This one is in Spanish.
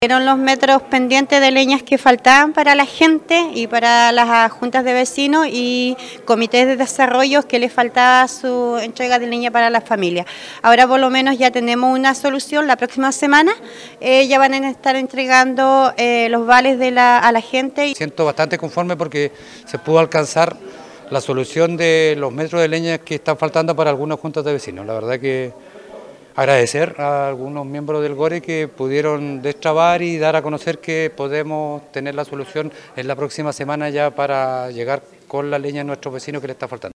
Eran los metros pendientes de leñas que faltaban para la gente y para las juntas de vecinos y comités de desarrollo que les faltaba su entrega de leña para las familias. Ahora por lo menos ya tenemos una solución, la próxima semana ya van a estar entregando los vales a la gente. Siento bastante conforme porque se pudo alcanzar la solución de los metros de leña que están faltando para algunas juntas de vecinos. La verdad que agradecer a algunos miembros del GORE que pudieron destrabar y dar a conocer que podemos tener la solución en la próxima semana ya para llegar con la leña a nuestros vecinos que le está faltando.